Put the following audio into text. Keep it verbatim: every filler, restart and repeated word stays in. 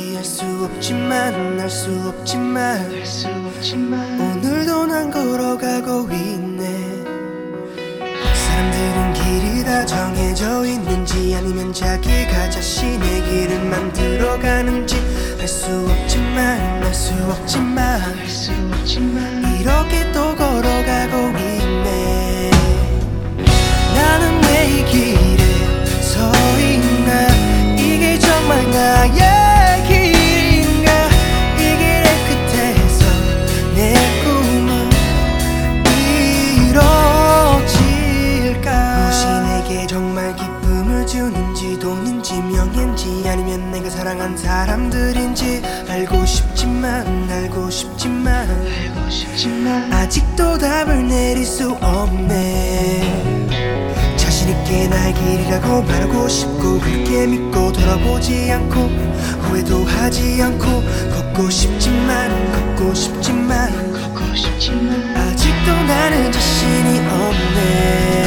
포기할 수 없지만 알 수 없지만 알 수 없지만 오늘도 난 걸어가고 있네. 사람들은 길이 다 정해져 있는지 아니면 자기가 자신의 길을 만들어가는지 알 수 없지만 알 수 없지만 알 수 없지만 이렇게 또 걸어가고 있네. 나는 왜 이 길에 서 있나? 이게 정말 나의 길인가? 이 길의 끝에서 내 꿈은 이루어질까? 무엇이 내게 정말 기쁨을 주는지 돈인지 명예인지 아니면 내가 사랑한 사람들인지 알고 싶지만 알고 싶지만 알고 싶지만 아직도 답을 내릴 수 없네. 자신있게 나의 길이라고 말하고 싶고 그렇게 믿고 돌아보지 않고 후회도 하지 않고 걷고 싶지만 걷고 싶지만 걷고 싶지만 아직도 나는 자신이 없네.